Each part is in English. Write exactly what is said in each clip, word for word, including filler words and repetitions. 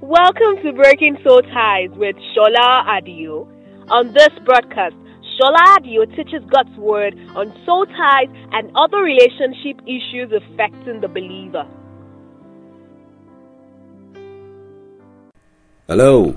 Welcome to Breaking Soul Ties with Shola Adio. On this broadcast, Shola Adio teaches God's Word on soul ties and other relationship issues affecting the believer. Hello.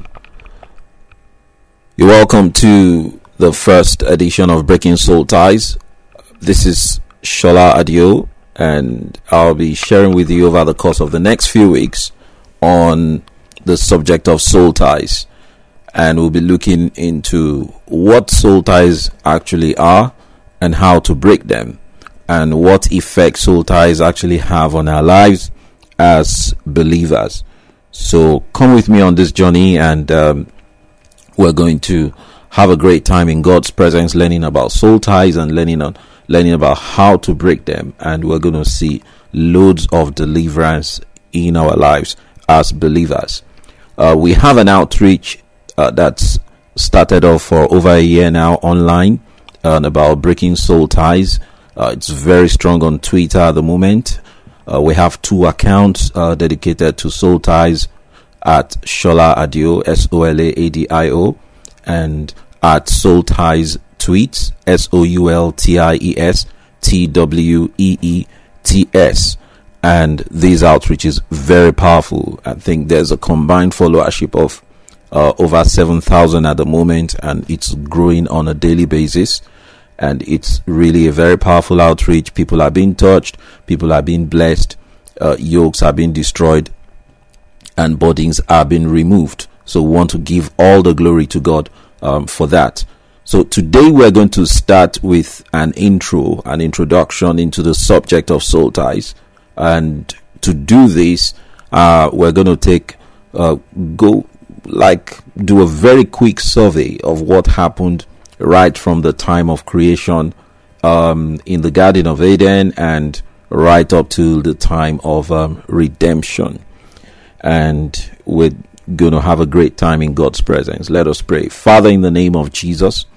You're welcome to the first edition of Breaking Soul Ties. This is Shola Adio, and I'll be sharing with you over the course of the next few weeks on the subject of soul ties, and we'll be looking into what soul ties actually are and how to break them, and what effect soul ties actually have on our lives as believers. So come with me on this journey, and um, we're going to have a great time in God's presence, learning about soul ties and learning on learning about how to break them, and we're going to see loads of deliverance in our lives as believers. Uh, we have an outreach uh, that's started off for over a year now online uh, about breaking soul ties. Uh, it's very strong on Twitter at the moment. Uh, we have two accounts uh, dedicated to soul ties at Shola Adio, S O L A A D I O, and at Soul Ties Tweets, S O U L T I E S T W E E T S. And these outreach is very powerful. I think there's a combined followership of uh, over seven thousand at the moment, and it's growing on a daily basis. And it's really a very powerful outreach. People are being touched, people are being blessed, uh, yokes are being destroyed, and burdens are being removed. So we want to give all the glory to God um, for that. So today we're going to start with an intro, an introduction into the subject of soul ties. And to do this, uh, we're going to take, uh, go, like, do a very quick survey of what happened right from the time of creation um, in the Garden of Eden and right up to the time of um, redemption. And we're going to have a great time in God's presence. Let us pray. Father, in the name of Jesus,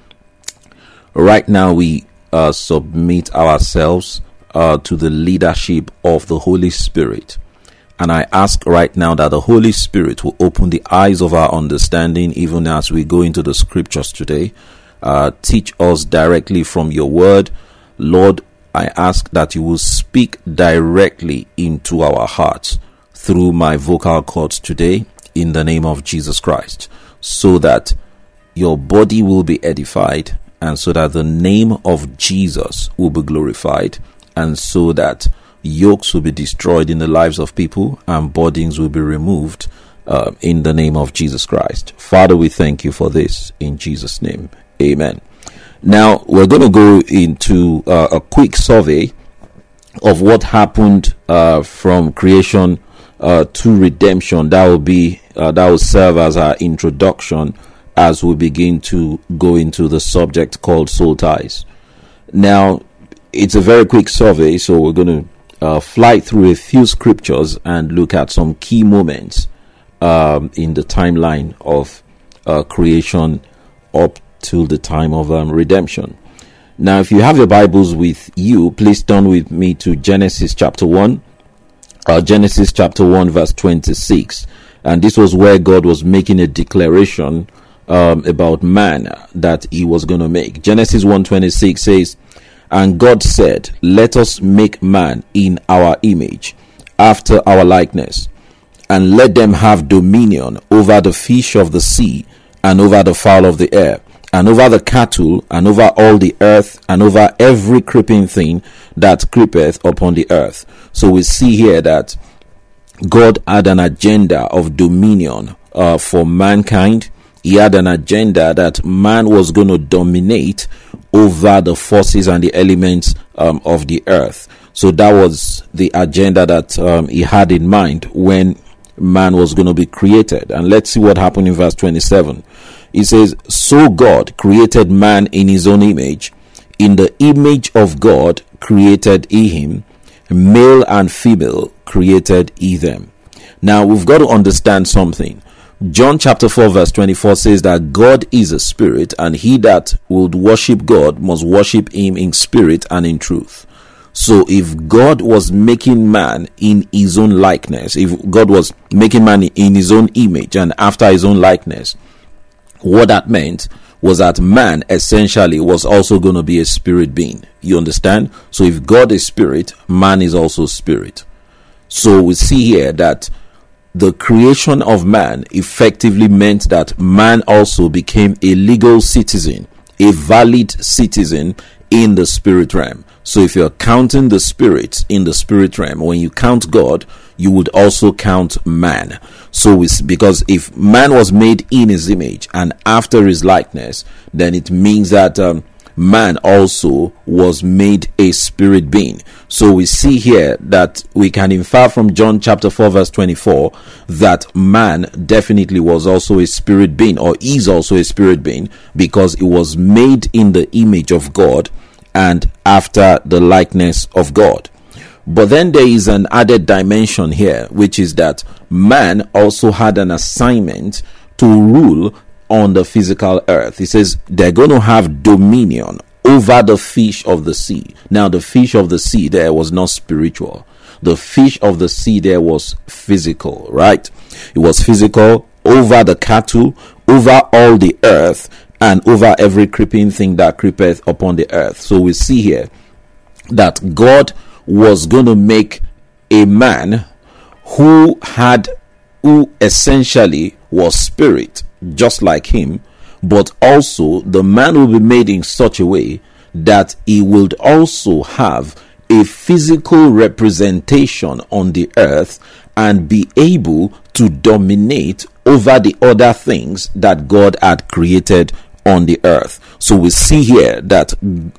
right now we uh, submit ourselves Uh, to the leadership of the Holy Spirit, and I ask right now that the Holy Spirit will open the eyes of our understanding even as we go into the scriptures today. Uh, teach us directly from your word, Lord. I ask that you will speak directly into our hearts through my vocal cords today in the name of Jesus Christ, so that your body will be edified, and so that the name of Jesus will be glorified, and so that yokes will be destroyed in the lives of people and burdens will be removed uh, in the name of Jesus Christ. Father, we thank you for this in Jesus' name. Amen. Now, we're going to go into uh, a quick survey of what happened uh, from creation uh, to redemption. That will be uh, that will serve as our introduction as we begin to go into the subject called soul ties. Now, it's a very quick survey, so we're going to uh, fly through a few scriptures and look at some key moments um, in the timeline of uh, creation up till the time of um, redemption. Now, if you have your Bibles with you, please turn with me to Genesis chapter one. Uh, Genesis chapter one, verse twenty-six. And this was where God was making a declaration um, about man that he was going to make. Genesis one twenty-six says, "And God said, let us make man in our image, after our likeness, and let them have dominion over the fish of the sea, and over the fowl of the air, and over the cattle, and over all the earth, and over every creeping thing that creepeth upon the earth." So we see here that God had an agenda of dominion uh, for mankind. He had an agenda that man was going to dominate over the forces and the elements um, of the earth. So that was the agenda that um, he had in mind when man was going to be created. And let's see what happened in verse twenty-seven. It says, "So God created man in his own image. In the image of God created he him. Male and female created he them." Now we've got to understand something. John chapter four verse twenty-four says that God is a spirit, and he that would worship God must worship him in spirit and in truth. So if God was making man in his own likeness, if God was making man in his own image and after his own likeness, what that meant was that man essentially was also going to be a spirit being. You understand? So if God is spirit, man is also spirit. So we see here that the creation of man effectively meant that man also became a legal citizen, a valid citizen in the spirit realm. So if you're counting the spirits in the spirit realm, when you count God, you would also count man. So it's because if man was made in his image and after his likeness, then it means that um, man also was made a spirit being. So we see here that we can infer from John chapter four verse twenty-four that man definitely was also a spirit being, or is also a spirit being, because it was made in the image of God and after the likeness of God. But then there is an added dimension here, which is that man also had an assignment to rule on the physical earth. He says they're going to have dominion over the fish of the sea. Now, the fish of the sea there was not spiritual. The fish of the sea there was physical, right? It was physical over the cattle, over all the earth, and over every creeping thing that creepeth upon the earth. So we see here that God was going to make a man who had, who essentially was spirit, just like him, but also the man will be made in such a way that he would also have a physical representation on the earth and be able to dominate over the other things that God had created on the earth. So we see here that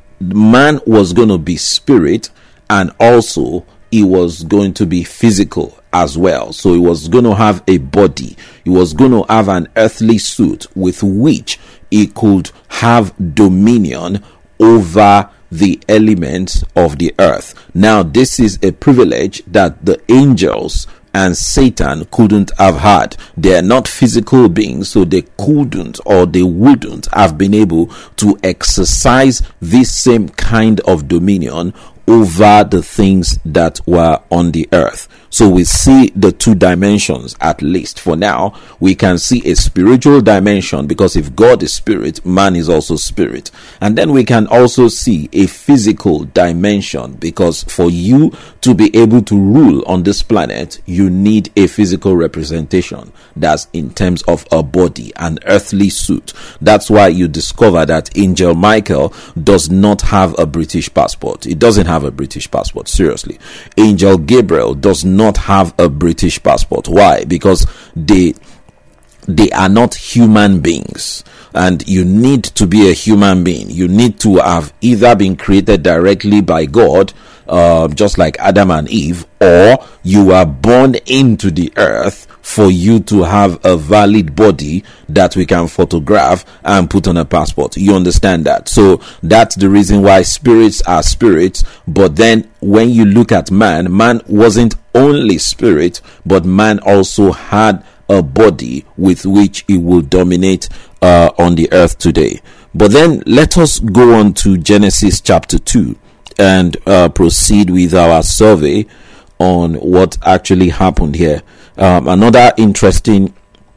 man was going to be spirit, and also he was going to be physical as well. So he was going to have a body. He was going to have an earthly suit with which he could have dominion over the elements of the earth. Now, this is a privilege that the angels and Satan couldn't have had. They are not physical beings, so they couldn't or they wouldn't have been able to exercise this same kind of dominion over the things that were on the earth. So we see the two dimensions, at least for now. We can see a spiritual dimension, because if God is spirit, man is also spirit. And then we can also see a physical dimension, because for you to be able to rule on this planet, you need a physical representation. That's in terms of a body, an earthly suit. That's why you discover that Angel Michael does not have a British passport. He doesn't have a British passport, seriously. Angel Gabriel does not have a British passport. Why? Because they they are not human beings, and you need to be a human being. You need to have either been created directly by God, uh, just like Adam and Eve, or you are born into the earth for you to have a valid body that we can photograph and put on a passport. You understand that? So that's the reason why spirits are spirits. But then when you look at man, man wasn't only spirit, but man also had a body with which he will dominate uh, on the earth today. But then let us go on to Genesis chapter two and uh, proceed with our survey on what actually happened here. Um, another interesting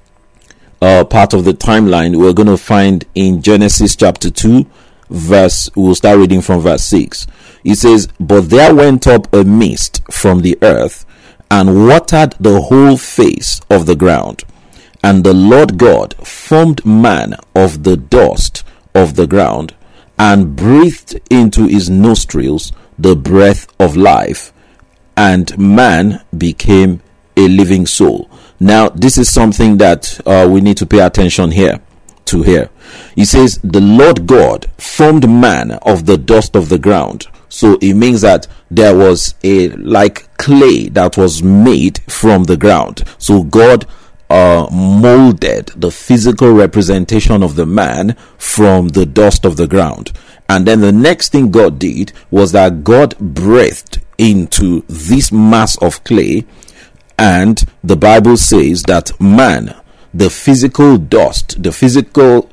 uh, part of the timeline we're going to find in Genesis chapter two, verse, we'll start reading from verse six. It says, "But there went up a mist from the earth, and watered the whole face of the ground. And the Lord God formed man of the dust of the ground, and breathed into his nostrils the breath of life, and man became a living soul." Now, this is something that uh, we need to pay attention here to here. He says, the Lord God formed man of the dust of the ground. So it means that there was a like clay that was made from the ground. So God uh, molded the physical representation of the man from the dust of the ground. And then the next thing God did was that God breathed into this mass of clay, and the Bible says that man, the physical dust, the physical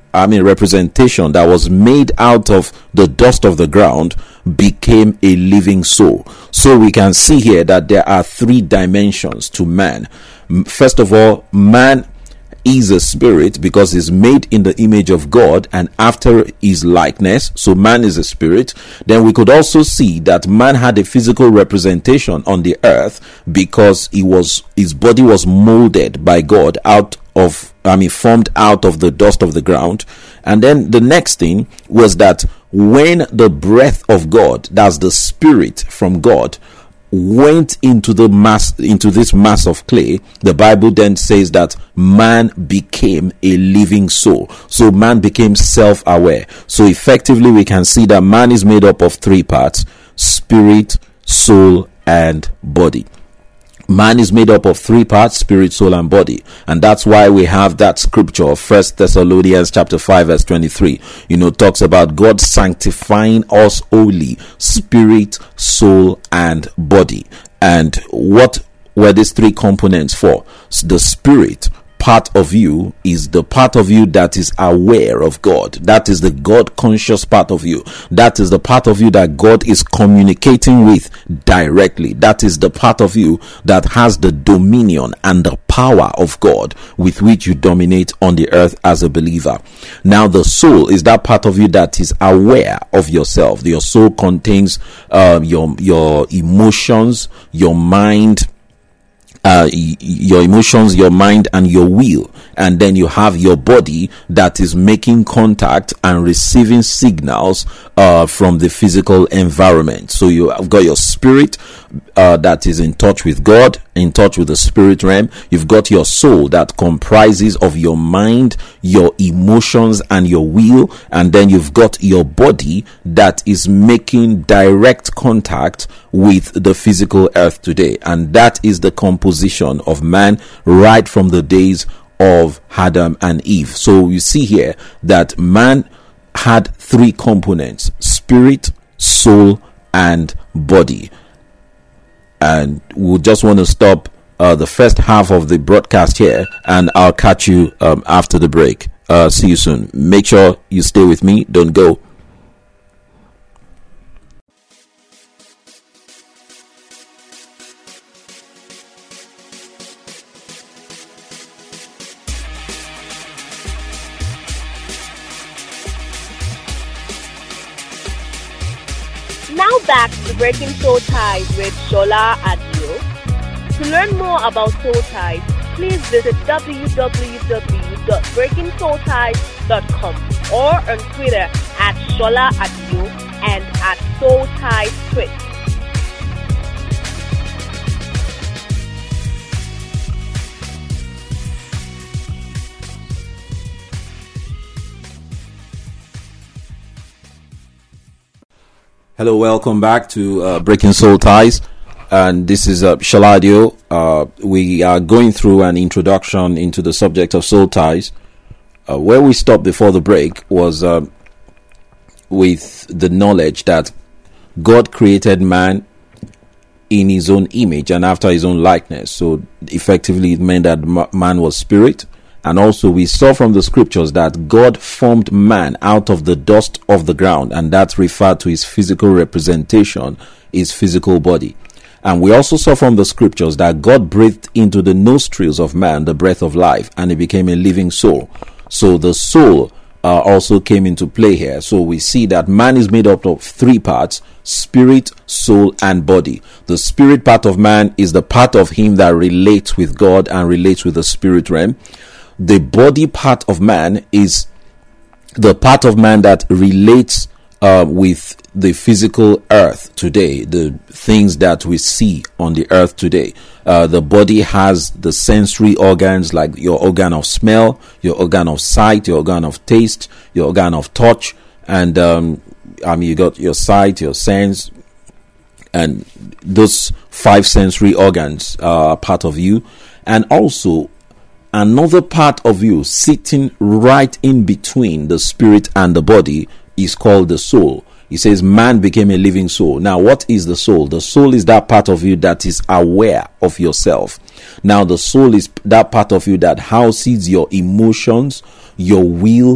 I mean, representation that was made out of the dust of the ground became a living soul. So we can see here that there are three dimensions to man. First of all, man is a spirit because he's made in the image of God and after his likeness. So man is a spirit. Then we could also see that man had a physical representation on the earth because he was his body was molded by God out of I mean formed out of the dust of the ground. And then the next thing was that when the breath of God, that's the spirit from God, went into the mass into this mass of clay, the Bible then says that man became a living soul. So man became self-aware. So effectively we can see that man is made up of three parts: spirit, soul, and body. Man is made up of three parts: spirit, soul, and body. And that's why we have that scripture of First Thessalonians chapter five verse twenty-three. You know, talks about God sanctifying us wholly, spirit, soul, and body. And what were these three components for? The spirit part of you is the part of you that is aware of God. That is the God conscious part of you. That is the part of you that God is communicating with directly. That is the part of you that has the dominion and the power of God with which you dominate on the earth as a believer. Now the soul is that part of you that is aware of yourself. Your soul contains uh, your your emotions, your mind, Uh, your emotions, your mind, and your will. And then you have your body that is making contact and receiving signals uh, from the physical environment. So you have got your spirit uh, that is in touch with God, in touch with the spirit realm. You've got your soul that comprises of your mind, your emotions, and your will. And then you've got your body that is making direct contact with the physical earth today. And that is the composition of man right from the days of Adam and Eve. So you see here that man had three components: spirit, soul, and body. And we'll just want to stop uh, the first half of the broadcast here, and I'll catch you um, after the break. Uh, see you soon. Make sure you stay with me. Don't go. Now back to Breaking Soul Ties with Shola Adio. To learn more about soul ties, please visit w w w dot breaking soul ties dot com or on Twitter at Shola Adio and at Soul Ties Twit. Hello, welcome back to uh, Breaking Soul Ties, and this is uh, Shola Adio. Uh, we are going through an introduction into the subject of soul ties. Uh, where we stopped before the break was uh, with the knowledge that God created man in his own image and after his own likeness. So effectively it meant that man was spirit. And also we saw from the scriptures that God formed man out of the dust of the ground, and that referred to his physical representation, his physical body. And we also saw from the scriptures that God breathed into the nostrils of man the breath of life, and he became a living soul. So the soul uh, also came into play here. So we see that man is made up of three parts: spirit, soul, and body. The spirit part of man is the part of him that relates with God and relates with the spirit realm. The body part of man is the part of man that relates uh, with the physical earth today, the things that we see on the earth today. Uh, the body has the sensory organs, like your organ of smell, your organ of sight, your organ of taste, your organ of touch, and um, I mean, you got your sight, your sense, and those five sensory organs are part of you. And also another part of you sitting right in between the spirit and the body is called the soul. He says man became a living soul. Now, what is the soul? The soul is that part of you that is aware of yourself. Now, the soul is that part of you that houses your emotions, your will,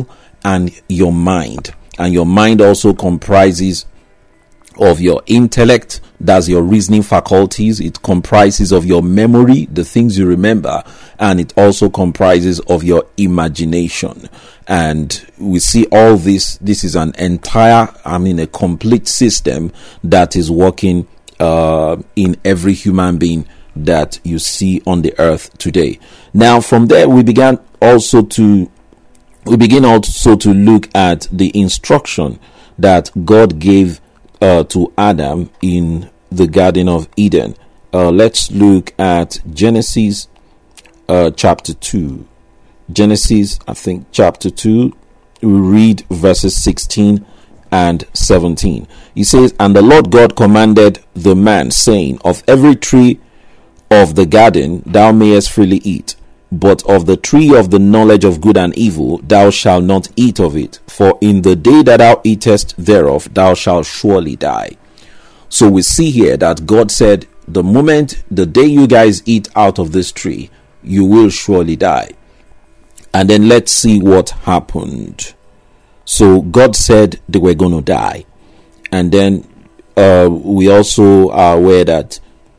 and your mind. And your mind also comprises of your intellect, that's your reasoning faculties. It comprises of your memory, the things you remember, and it also comprises of your imagination. And we see all this. This is an entire, I mean, a complete system that is working uh, in every human being that you see on the earth today. Now, from there, we began also to we begin also to look at the instruction that God gave uh, to Adam in the Garden of Eden. Uh, let's look at Genesis uh, chapter two. Genesis, I think, chapter two. We read verses sixteen and seventeen. He says, "And the Lord God commanded the man, saying, Of every tree of the garden thou mayest freely eat, but of the tree of the knowledge of good and evil thou shalt not eat of it, for in the day that thou eatest thereof thou shalt surely die." So we see here that God said, the moment, the day you guys eat out of this tree, you will surely die. And then let's see what happened. So God said they were going to die. And then uh, we also are aware that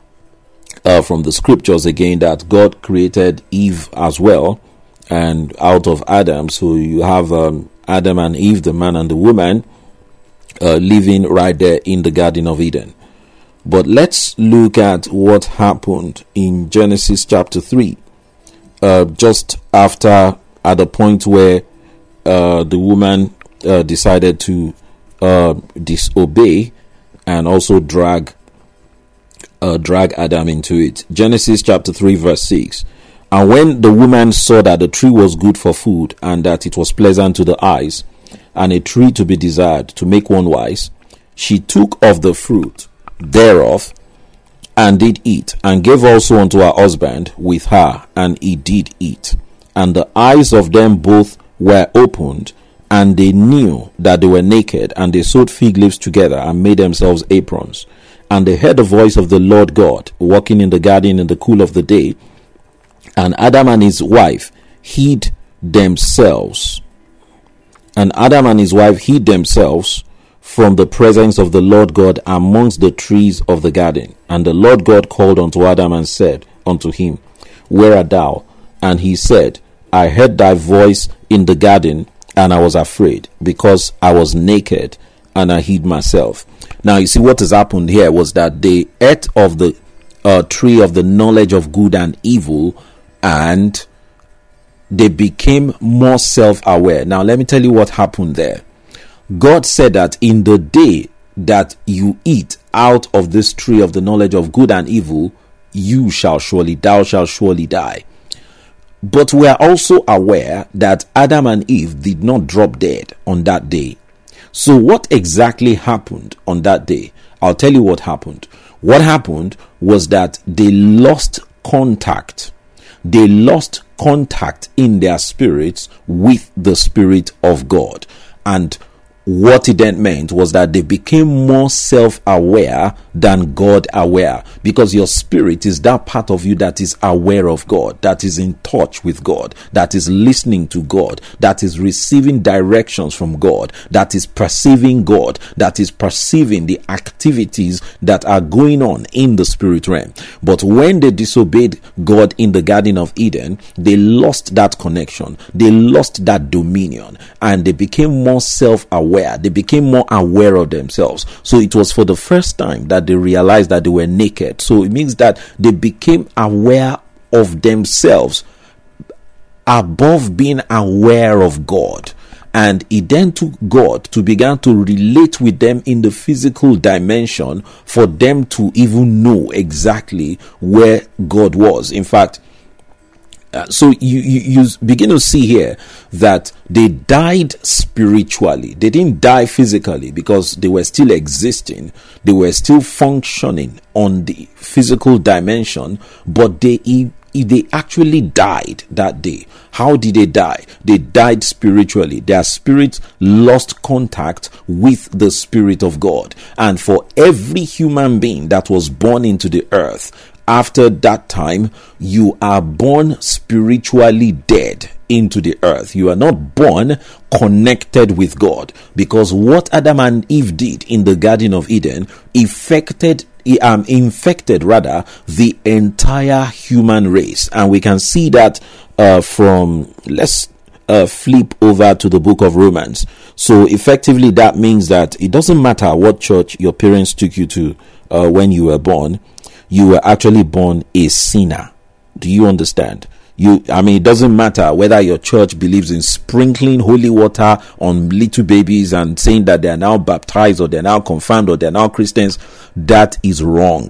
uh, from the scriptures again, that God created Eve as well, and out of Adam. So you have um, Adam and Eve, the man and the woman, uh, living right there in the Garden of Eden. But let's look at what happened in Genesis chapter three. Uh, just after, at the point where uh, the woman uh, decided to uh, disobey and also drag uh, drag Adam into it. Genesis chapter three verse six. "And when the woman saw that the tree was good for food, and that it was pleasant to the eyes, and a tree to be desired to make one wise, she took of the fruit thereof, and did eat, and gave also unto her husband with her, and he did eat. And the eyes of them both were opened, and they knew that they were naked, and they sewed fig leaves together, and made themselves aprons. And they heard the voice of the Lord God walking in the garden in the cool of the day, and Adam and his wife hid themselves. And Adam and his wife hid themselves from the presence of the Lord God amongst the trees of the garden. And the Lord God called unto Adam and said unto him, Where art thou? And he said, I heard thy voice in the garden, and I was afraid, because I was naked, and I hid myself. Now you see what has happened here was that they ate of the uh, tree of the knowledge of good and evil, and they became more self-aware. Now let me tell you what happened there. God said that in the day that you eat out of this tree of the knowledge of good and evil, you shall surely, thou shalt surely die. But we are also aware that Adam and Eve did not drop dead on that day. So what exactly happened on that day? I'll tell you what happened. What happened was that they lost contact. They lost contact in their spirits with the Spirit of God. And what it then meant was that they became more self-aware than God-aware, because your spirit is that part of you that is aware of God, that is in touch with God, that is listening to God, that is receiving directions from God, that is perceiving God, that is perceiving the activities that are going on in the spirit realm. But when they disobeyed God in the Garden of Eden, they lost that connection, they lost that dominion, and they became more self-aware. They became more aware of themselves. So it was for the first time that they realized that they were naked. So it means that they became aware of themselves above being aware of God. And it then took God to begin to relate with them in the physical dimension for them to even know exactly where God was. In fact, Uh, so you, you you begin to see here that they died spiritually. They didn't die physically because they were still existing. They were still functioning on the physical dimension, but they they actually died that day. How did they die? They died spiritually. Their spirit lost contact with the Spirit of God. And for every human being that was born into the earth, after that time, you are born spiritually dead into the earth. You are not born connected with God, because what Adam and Eve did in the Garden of Eden affected um, infected rather the entire human race. And we can see that uh, from let's uh, flip over to the book of Romans. So effectively that means that it doesn't matter what church your parents took you to uh, when you were born, you were actually born a sinner. Do you understand? You, I mean, it doesn't matter whether your church believes in sprinkling holy water on little babies and saying that they are now baptized or they're now confirmed or they're now Christians. That is wrong,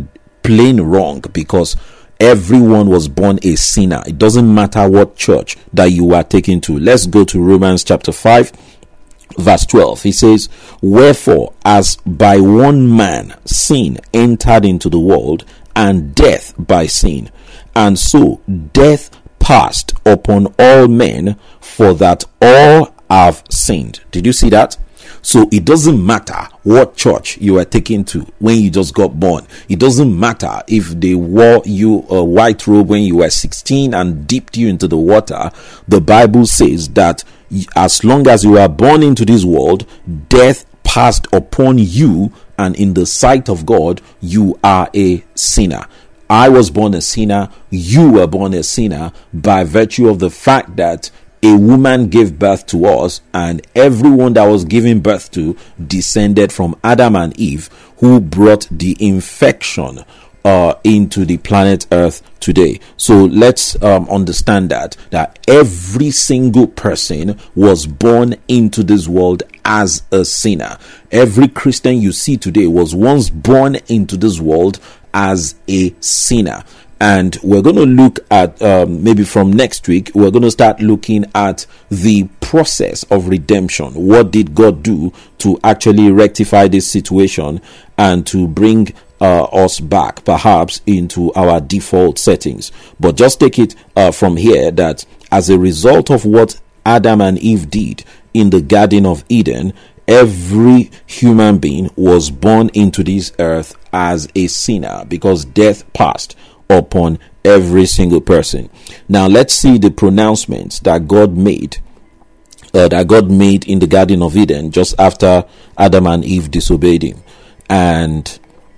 plain wrong, because everyone was born a sinner. It doesn't matter what church that you are taken to. Let's go to Romans chapter five, verse twelve. He says, wherefore, as by one man sin entered into the world, and death by sin, and so death passed upon all men, for that all have sinned. Did you see that? So it doesn't matter what church you are taken to when you just got born. It doesn't matter if they wore you a white robe when you were sixteen and dipped you into the water. The Bible says that as long as you are born into this world, death passed upon you, and in the sight of God, you are a sinner. I was born a sinner. You were born a sinner by virtue of the fact that a woman gave birth to us, and everyone that was given birth to descended from Adam and Eve, who brought the infection uh, into the planet Earth today. So let's um, understand that that every single person was born into this world as a sinner. Every Christian you see today was once born into this world as a sinner. And we're going to look at, um, maybe from next week, we're going to start looking at the process of redemption. What did God do to actually rectify this situation and to bring uh, us back, perhaps, into our default settings? But just take it uh, from here that as a result of what Adam and Eve did in the Garden of Eden, every human being was born into this earth as a sinner, because death passed upon every single person. Now let's see the pronouncements that God made uh, that God made in the Garden of Eden just after Adam and Eve disobeyed him. And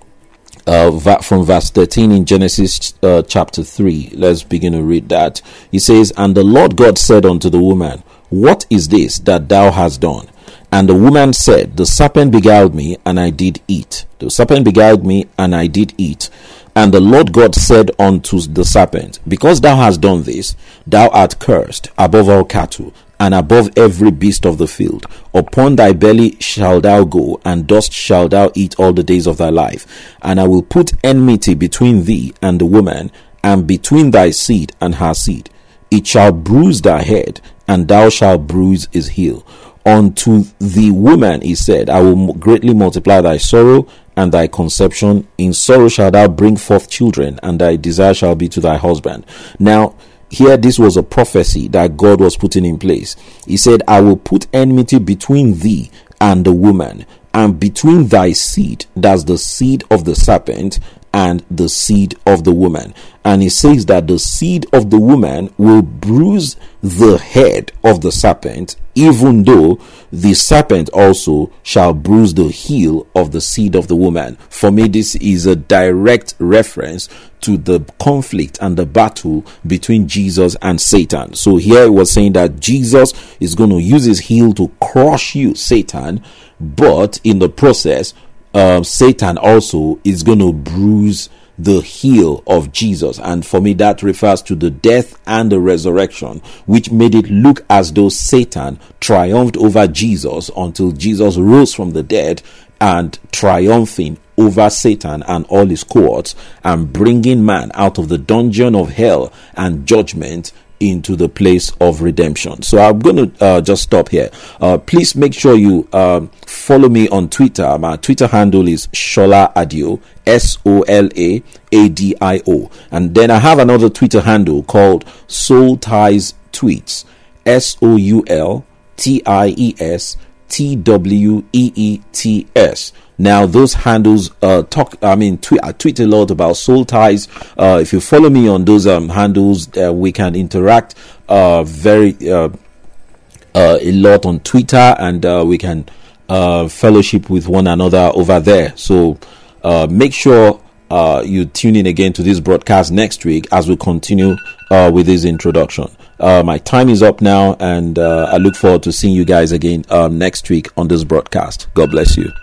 uh, from verse thirteen in Genesis uh, chapter three, let's begin to read that. He says, and the Lord God said unto the woman, what is this that thou hast done? And the woman said, the serpent beguiled me, and I did eat. The serpent beguiled me, and I did eat. And the Lord God said unto the serpent, because thou hast done this, thou art cursed above all cattle, and above every beast of the field. Upon thy belly shalt thou go, and dust shalt thou eat all the days of thy life. And I will put enmity between thee and the woman, and between thy seed and her seed. It shall bruise thy head, and thou shalt bruise his heel. Unto the woman he said, I will greatly multiply thy sorrow and thy conception. In sorrow shalt thou bring forth children, and thy desire shall be to thy husband. Now, here this was a prophecy that God was putting in place. He said, I will put enmity between thee and the woman, and between thy seed, that's the seed of the serpent, and the seed of the woman. And he says that the seed of the woman will bruise the head of the serpent, even though the serpent also shall bruise the heel of the seed of the woman. For me, this is a direct reference to the conflict and the battle between Jesus and Satan. So here it was saying that Jesus is going to use his heel to crush you, Satan, but in the process, uh, Satan also is going to bruise the heel of Jesus. And for me, that refers to the death and the resurrection, which made it look as though Satan triumphed over Jesus until Jesus rose from the dead and triumphing over Satan and all his cohorts, and bringing man out of the dungeon of hell and judgment into the place of redemption. So I'm going to uh, just stop here. Uh, please make sure you uh, follow me on Twitter. My Twitter handle is Sola Adio, S O L A A D I O. And then I have another Twitter handle called Soul Ties Tweets, S O U L T I E S T W E E T S. Now those handles uh talk I mean tweet I tweet a lot about soul ties. Uh if you follow me on those um handles, uh, we can interact uh, very uh, uh, a lot on Twitter, and uh, we can uh, fellowship with one another over there. So uh, make sure uh, you tune in again to this broadcast next week as we continue uh, with this introduction. Uh, my time is up now, and uh, I look forward to seeing you guys again um, next week on this broadcast. God bless you.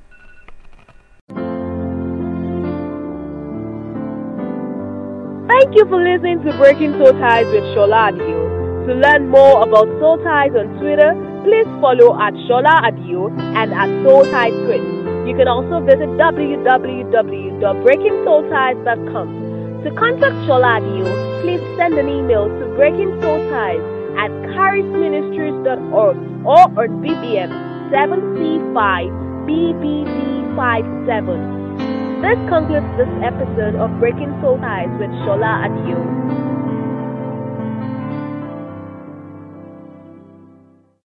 Thank you for listening to Breaking Soul Ties with Shola Adio. To learn more about Soul Ties on Twitter, please follow at Shola Adio and at Soul Ties Twit. You can also visit w w w dot breaking soul ties dot com. To contact Shola Adio, please send an email to breakingsoulties at charisministries dot org or on B B M seven C five B B D five seven. This concludes this episode of Breaking Soul Ties with Shola Adio.